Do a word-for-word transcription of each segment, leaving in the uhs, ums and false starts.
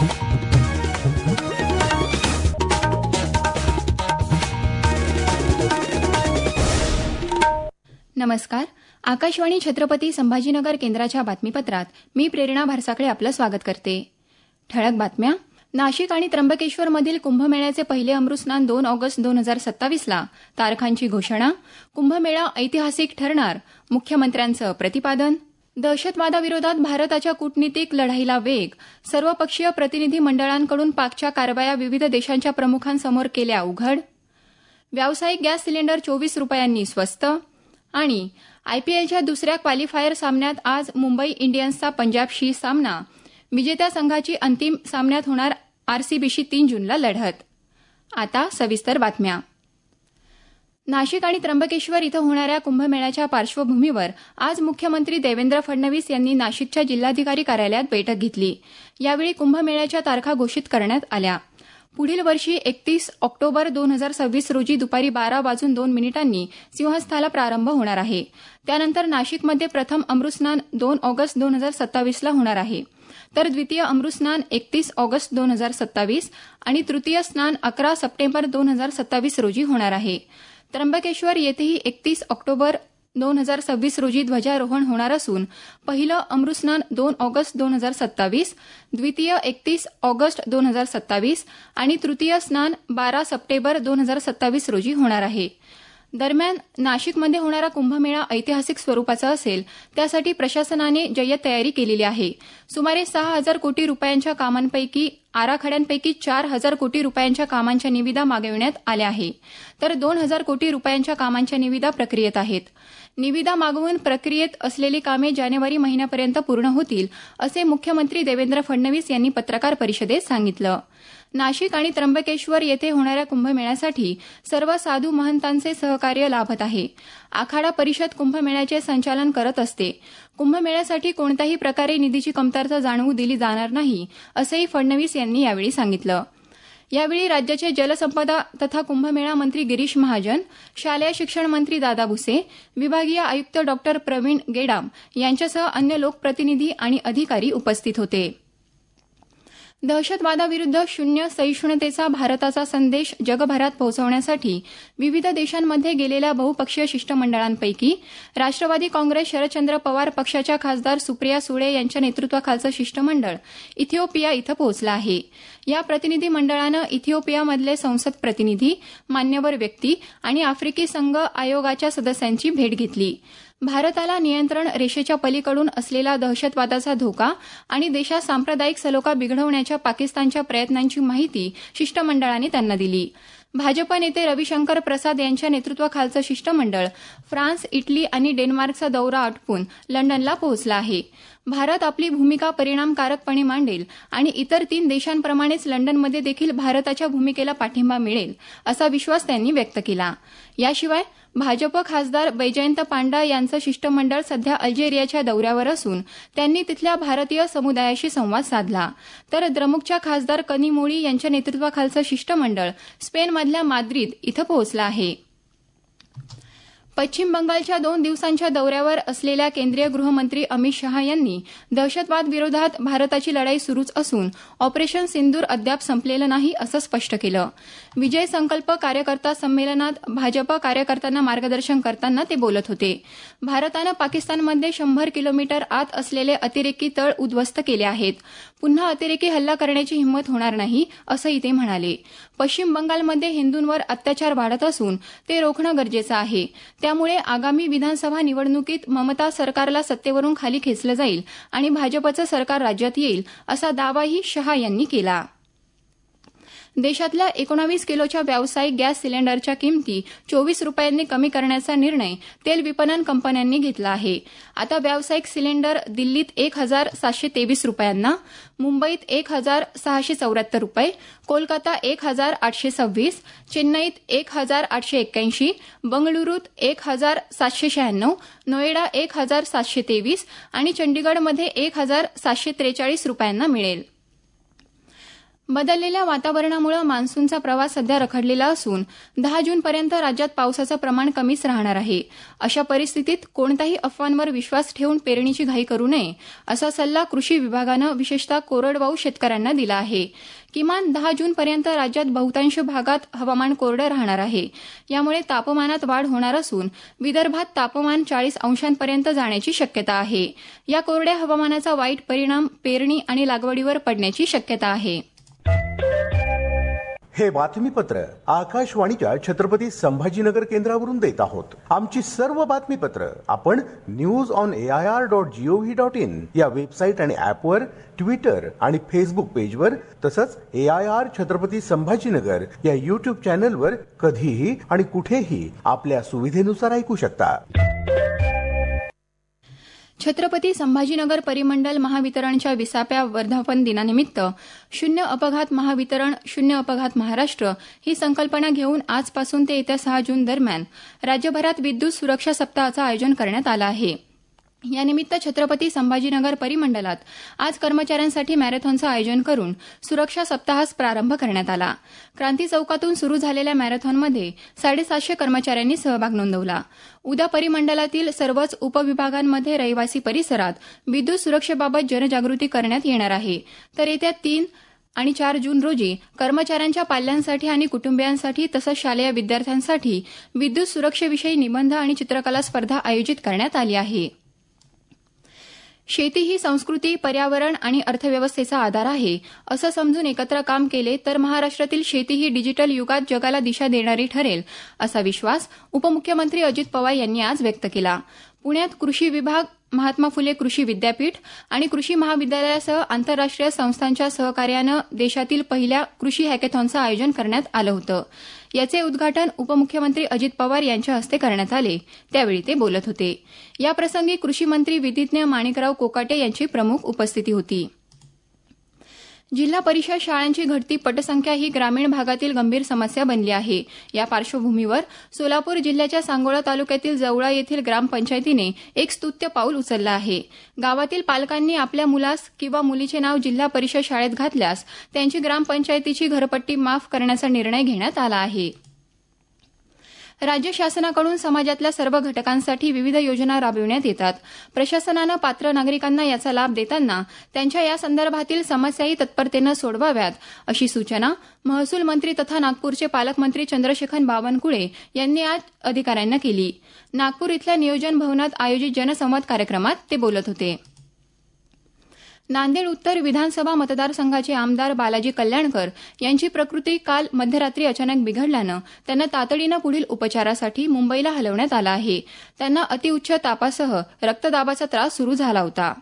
नमस्कार. आकाशवाणी छत्रपती संभाजीनगर केंद्राच्या बातमीपत्रात मी प्रेरणा भारसाखळे आपलं स्वागत करते. ठळक बातम्या. नाशिक आणि त्र्यंबकेश्वरमधील कुंभमेळ्याचे पहिले अमृतस्नान दोन ऑगस्ट दोन हजार सत्तावीसला. तारखांची घोषणा. कुंभमेळा ऐतिहासिक ठरणार, मुख्यमंत्र्यांचं प्रतिपादन. दहशतवादाविरोधात भारताच्या कूटनीतिक लढाईला वेग. सर्वपक्षीय प्रतिनिधी मंडळांकडून पाकच्या कारवाया विविध देशांच्या प्रमुखांसमोर केल्या उघड. व्यावसायिक गॅस सिलेंडर चोवीस रुपयांनी स्वस्त. आणि आयपीएलच्या दुसऱ्या क्वालिफायर सामन्यात आज मुंबई इंडियन्सचा पंजाबशी सामना. विजेत्या संघाची अंतिम सामन्यात होणार आरसीबीशी तीन जूनला लढत. आता सविस्तर बातम्या. नाशिक आणि त्र्यंबकेश्वर इथं होणाऱ्या कुंभमेळ्याच्या पार्श्वभूमीवर आज मुख्यमंत्री देवेंद्र फडणवीस यांनी नाशिकच्या जिल्हाधिकारी कार्यालयात बैठक घेतली. यावेळी कुंभमेळ्याच्या तारखा घोषित करण्यात आल्या. पुढील वर्षी एकतीस ऑक्टोबर दोन हजार सव्वीस रोजी दुपारी बारा वाजून दोन मिनिटांनी सिंहस्थाला प्रारंभ होणार आहे. त्यानंतर नाशिकमध्ये प्रथम अमृतस्नान दोन ऑगस्ट दोन हजार सत्तावीसला होणार आहे, तर द्वितीय अमृतस्नान एकतीस ऑगस्ट दोन हजार सत्तावीस आणि तृतीय स्नान अकरा सप्टेंबर दोन हजार सत्तावीस रोजी होणार आहे. त्र्यंबकेश्वर येथेही एकतीस ऑक्टोबर दोन हजार सव्वीस रोजी ध्वजारोहण होणार असून पहिलं अमृतस्नान दोन ऑगस्ट दोन हजार सत्तावीस, द्वितीय एकतीस ऑगस्ट दोन हजार सत्तावीस आणि तृतीय स्नान बारा सप्टेंबर दोन हजार सत्तावीस रोजी होणार आहे. दरम्यान नाशिकमध्ये होणारा कुंभमेळा ऐतिहासिक स्वरूपाचा असेल, त्यासाठी प्रशासनाने जय्यत तयारी केलेली आहे. सुमारे सहा हजार कोटी रुपयांच्या कामांपैकी आराखड्यांपैकी चार हजार कोटी रुपयांच्या कामांच्या निविदा मागविण्यात आल्या आहे, तर दोन हजार कोटी रुपयांच्या कामांच्या निविदा प्रक्रियेत आहेत. निविदा मागवून प्रक्रियेत असलेली कामे जानेवारी महिन्यापर्यंत पूर्ण होतील, असे मुख्यमंत्री देवेंद्र फडणवीस यांनी पत्रकार परिषदेत सांगितलं. नाशिक आणि त्र्यंबकेश्वर येथे होणाऱ्या कुंभमेळ्यासाठी सर्व साधू महंतांचे सहकार्य लाभत आहे. आखाडा परिषद कुंभमेळ्याचे संचालन करत असते. कुंभमेळ्यासाठी कोणत्याही प्रकारे निधीची कमतरता जाणवू दिली जाणार नाही, असंही फडणवीस यांनी यावेळी सांगितलं. यावेळी राज्याचे जलसंपदा तथा कुंभमेळा मंत्री गिरीश महाजन, शालेय शिक्षण मंत्री दादा भुसे, विभागीय आयुक्त डॉक्टर प्रवीण गेडाम यांच्यासह अन्य लोकप्रतिनिधी आणि अधिकारी उपस्थित होते. दहशतवादाविरुद्ध शून्य सहिष्णुतेचा भारताचा संदेश जगभरात पोहोचवण्यासाठी विविध देशांमध्ये गेलेल्या बहुपक्षीय शिष्टमंडळांपैकी राष्ट्रवादी काँग्रेस शरदचंद्र पवार पक्षाच्या खासदार सुप्रिया सुळे यांच्या नेतृत्वाखालचं शिष्टमंडळ इथिओपिया इथं पोहोचलं आहे. या प्रतिनिधी मंडळानं इथिओपियामधले संसद प्रतिनिधी, मान्यवर व्यक्ती आणि आफ्रिकी संघ आयोगाच्या सदस्यांची भेट घेतली. भारताला नियंत्रण रेषेच्या पलीकडून असलेला दहशतवादाचा धोका आणि देशात सांप्रदायिक सलोखा बिघडवण्याच्या पाकिस्तानच्या प्रयत्नांची माहिती शिष्टमंडळाने त्यांना दिली. भाजप नेते रविशंकर प्रसाद यांच्या नेतृत्वाखालचं शिष्टमंडळ फ्रान्स, इटली आणि डेन्मार्कचा दौरा आटोपून लंडनला पोहोचला आहे. भारत आपली भूमिका परिणामकारकपणे मांडेल आणि इतर तीन देशांप्रमाणेच लंडनमध्ये देखील भारताच्या भूमिकेला पाठिंबा मिळेल, असा विश्वास त्यांनी व्यक्त केला. याशिवाय भाजप खासदार बैजयंत पांडा यांचं शिष्टमंडळ सध्या अल्जेरियाच्या दौऱ्यावर असून त्यांनी तिथल्या भारतीय समुदायाशी संवाद साधला. तर द्रमुकच्या खासदार कनिमोळी यांच्या नेतृत्वाखालचं शिष्टमंडळ स्पेनमधल्या माद्रिद इथं पोहोचलं आहे. पश्चिम बंगालच्या दोन दिवसांच्या दौऱ्यावर असलेल्या केंद्रीय गृहमंत्री अमित शहा यांनी दहशतवाद विरोधात भारताची लढाई सुरूच असून ऑपरेशन सिंदूर अद्याप संपलेलं नाही, असं स्पष्ट केलं. विजय संकल्प कार्यकर्ता संमेलनात भाजप कार्यकर्त्यांना मार्गदर्शन करताना ते बोलत होते. भारतानं पाकिस्तानमध्ये शंभर किलोमीटर आत असलेले अतिरेकी तळ उद्ध्वस्त केले आहेत. पुन्हा अतिरेकी हल्ला करण्याची हिंमत होणार नाही, असंही ते म्हणाले. पश्चिम बंगालमध्ये हिंदूंवर अत्याचार वाढत असून ते रोखणं गरजेचं आहे. त्यामुळे आगामी विधानसभा निवडणुकीत ममता सरकारला सत्तेवरून खाली खेचलं जाईल आणि भाजपचं सरकार राज्यात येईल, असा दावाही शहा यांनी केला. देशातल्या एकोणावीस किलोच्या व्यावसायिक गॅस सिलेंडरच्या किमती चोवीस रुपयांनी कमी करण्याचा निर्णय तेल विपणन कंपन्यांनी घेतला आहे. आता व्यावसायिक सिलेंडर दिल्लीत एक हजार सातशे तेवीस रुपयांना, मुंबईत एक हजार सहाशे चौऱ्याहत्तर रुपये, कोलकाता एक हजार आठशे सव्वीस, चेन्नईत एक हजार आठशे एक्क्याऐंशी, बंगळुरूत एक हजार सातशे शहाण्णव, नोएडा एक हजार सातशे तेवीस आणि चंडीगडमध्ये एक हजार सातशे त्रेचाळीस रुपयांना मिळेल. बदललेल्या वातावरणामुळे मान्सूनचा प्रवास सध्या रखडलेला असून दहा जूनपर्यंत राज्यात पावसाचं प्रमाण कमीच राहणार आहे. अशा परिस्थितीत कोणत्याही अफवांवर विश्वास ठेवून पेरणीची घाई करू नये असा सल्ला कृषी विभागानं विशेषतः कोरडवाहू शेतकऱ्यांना दिला आहे. किमान दहा जूनपर्यंत राज्यात बहुतांश भागात हवामान कोरडं राहणार आहे. यामुळे तापमानात वाढ होणार असून विदर्भात तापमान चाळीस अंशांपर्यंत जाण्याची शक्यता आहे. या कोरड्या हवामानाचा वाईट परिणाम पेरणी आणि लागवडीवर पडण्याची शक्यता आहे. हे बातमीपत्र आकाशवाणीच्या छत्रपती संभाजीनगर केंद्रावरून देत आहोत. आमची सर्व बातमीपत्र आपण news on A I R dot gov dot in या वेबसाईट आणि ऍपवर, ट्विटर आणि फेसबुक पेजवर, तसंच A I R Chhatrapati Sambhajinagar या युट्यूब चॅनलवर कधीही आणि कुठेही आपल्या सुविधेनुसार ऐकू शकता. छत्रपती संभाजीनगर परिमंडल महावितरणच्या विसाव्या वर्धापन दिनानिमित्त शून्य अपघात महावितरण शून्य अपघात महाराष्ट्र ही संकल्पना घेऊन आजपासून ते येत्या सहा जून दरम्यान राज्यभरात विद्युत सुरक्षा सप्ताहाचं आयोजन करण्यात आलं आहे. यानिमित्त छत्रपती संभाजीनगर परिमंडलात आज कर्मचाऱ्यांसाठी मॅरेथॉनचं आयोजन करून सुरक्षा सप्ताहास प्रारंभ करण्यात आला. क्रांती चौकातून सुरू झालेल्या मॅरेथॉनमध्ये साडेसातशे कर्मचाऱ्यांनी सहभाग नोंदवला. उद्या परिमंडलातील सर्वच उपविभागांमध्ये रहिवासी परिसरात विद्युत सुरक्षेबाबत जनजागृती करण्यात येणार आहे. तर येत्या तीन आणि चार जून रोजी कर्मचाऱ्यांच्या पाल्यांसाठी आणि कुटुंबियांसाठी तसंच शालेय विद्यार्थ्यांसाठी विद्युत सुरक्षेविषयी निबंध आणि चित्रकला स्पर्धा आयोजित करण्यात आली आहे. शेती ही संस्कृती, पर्यावरण आणि अर्थव्यवस्थेचा आधार आहे असं समजून एकत्र काम केले तर महाराष्ट्रातील शेती ही डिजिटल युगात जगाला दिशा देणारी ठरेल असा विश्वास उपमुख्यमंत्री अजित पवार यांनी आज व्यक्त केला. पुण्यात कृषी विभाग, महात्मा फुले कृषी विद्यापीठ आणि कृषी महाविद्यालयासह आंतरराष्ट्रीय संस्थांच्या सहकार्यानं देशातील पहिल्या कृषी हॅकेथॉनचं आयोजन करण्यात आलं होतं. याचे उद्घाटन उपमुख्यमंत्री अजित पवार यांच्या हस्ते करण्यात आले. त्यावेळी ते बोलत होते. याप्रसंगी कृषी मंत्री विधिज्ञ माणिकराव कोकाटे यांची प्रमुख उपस्थिती होती. जिल्हा परिषद शाळांची घटती पटसंख्या ही ग्रामीण भागातील गंभीर समस्या बनली आहे. या पार्श्वभूमीवर सोलापूर जिल्ह्याच्या सांगोला तालुक्यातील जवळा येथील ग्रामपंचायतीने एक स्तुत्य पाऊल उचललं आहे. गावातील पालकांनी आपल्या मुलास किंवा मुलीचे नाव जिल्हा परिषद शाळेत घातल्यास त्यांची ग्रामपंचायतीची घरपट्टी माफ करण्याचा निर्णय घेण्यात आला आहे. राज्य शासनाकडून समाजातल्या सर्व घटकांसाठी विविध योजना राबविण्यात येतात. प्रशासनानं पात्र नागरिकांना याचा लाभ देताना त्यांच्या या संदर्भातील समस्याही तत्परतेनं सोडवाव्यात अशी सूचना महसूल मंत्री तथा नागपूरचे पालकमंत्री चंद्रशेखर बावनकुळे यांनी आज अधिकाऱ्यांना केली. नागपूर इथल्या नियोजन भवनात आयोजित जनसंवाद कार्यक्रमात ते बोलत होते. नांदेड उत्तर विधानसभा मतदारसंघाचे आमदार बालाजी कल्याणकर यांची प्रकृती काल मध्यरात्री अचानक बिघडल्यानं त्यांना तातडीनं पुढील उपचारासाठी मुंबईला हलवण्यात आलं आहे. त्यांना अतिउच्च तापासह रक्तदाबाचा त्रास सुरू झाला होता.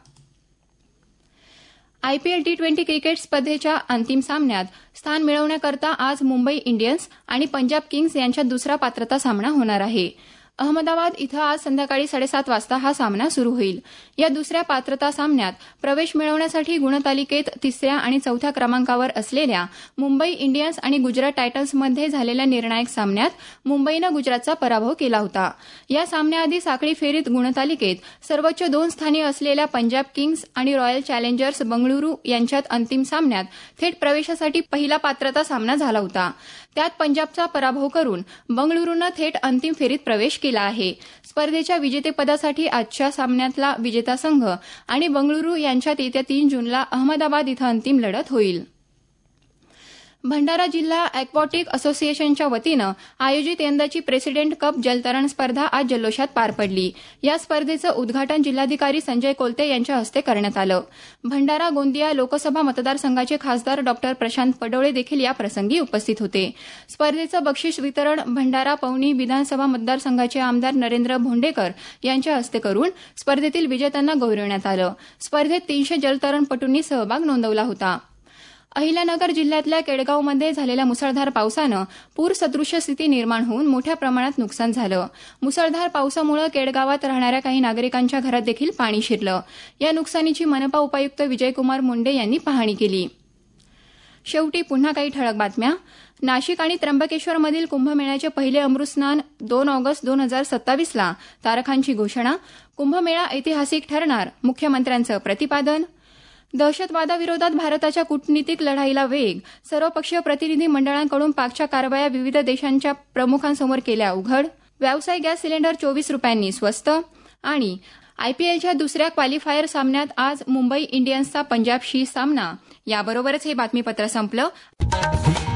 आयपीएल टी ट्वेंटी क्रिकेट स्पर्धेच्या अंतिम सामन्यात स्थान मिळवण्याकरता आज मुंबई इंडियन्स आणि पंजाब किंग्स यांच्यात दुसरा पात्रता सामना होणार आहे. अहमदाबाद इथं आज संध्याकाळी साडेसात वाजता हा सामना सुरू होईल. या दुसऱ्या पात्रता सामन्यात प्रवेश मिळवण्यासाठी गुणतालिकेत तिसऱ्या आणि चौथ्या क्रमांकावर असलेल्या मुंबई इंडियन्स आणि गुजरात टायटन्समध्ये झालेल्या निर्णायक सामन्यात मुंबईनं गुजरातचा पराभव केला होता. या सामन्याआधी साखळी फेरीत गुणतालिकेत सर्वोच्च दोन स्थानी असलेल्या पंजाब किंग्स आणि रॉयल चॅलेंजर्स बंगळुरू यांच्यात अंतिम सामन्यात थेट प्रवेशासाठी पहिला पात्रता सामना झाला होता. त्यात पंजाबचा पराभव करून बंगळुरूनं थेट अंतिम फेरीत प्रवेश केला आहे. स्पर्धेच्या विजेतेपदासाठी आजच्या सामन्यातला विजेता संघ आणि बंगळुरू यांच्यात येत्या तीन जूनला अहमदाबाद इथं अंतिम लढत होईल. भंडारा जिल्हा अॅक्वॅटिक असोसिएशनच्या वतीनं आयोजित यंदाची प्रेसिडेंट कप जलतरण स्पर्धा आज जल्लोषात पार पडली. या स्पर्धेचं उद्घाटन जिल्हाधिकारी संजय कोलते यांच्या हस्ते करण्यात आलं. भंडारा गोंदिया लोकसभा मतदारसंघाचे खासदार डॉक्टर प्रशांत पडोळे देखील या प्रसंगी उपस्थित होते. स्पर्धेचं बक्षीस वितरण भंडारा पवनी विधानसभा मतदारसंघाचे आमदार नरेंद्र भोंडेकर यांच्या हस्ते करून स्पर्धेतील विजेत्यांना गौरवण्यात आलं. स्पर्धेत तीनशे जलतरणपटूंनी सहभाग नोंदवला होता. अहिल्यानगर जिल्ह्यातल्या केडगावमध्ये झालेल्या मुसळधार पावसानं पूरसदृश्य स्थिती निर्माण होऊन मोठ्या प्रमाणात नुकसान झालं. मुसळधार पावसामुळे केडगावात राहणाऱ्या काही नागरिकांच्या घरात देखील पाणी शिरलं. या नुकसानीची मनपा उपायुक्त विजयकुमार मुंडे यांनी पाहणी केली. शेवटी पुन्हा काही ठळक बातम्या. नाशिक आणि त्र्यंबकेश्वरमधील कुंभमेळ्याचे पहिले अमृतस्नान दोन ऑगस्ट दोन हजार सत्तावीसला तारखांची घोषणा. कुंभमेळा ऐतिहासिक ठरणार, मुख्यमंत्र्यांचं प्रतिपादन. दहशतवादाविरोधात भारताच्या कूटनीतिक लढाईला वेग, सर्वपक्षीय प्रतिनिधी मंडळांकडून पाकच्या कारवाया विविध देशांच्या प्रमुखांसमोर केल्या उघड, व्यावसायिक गॅस सिलेंडर चोवीस रुपयांनी स्वस्त आणि आयपीएलच्या दुसऱ्या क्वालिफायर सामन्यात आज मुंबई इंडियन्सचा पंजाबशी सामना. याबरोबरच हे बातमीपत्र संपलं.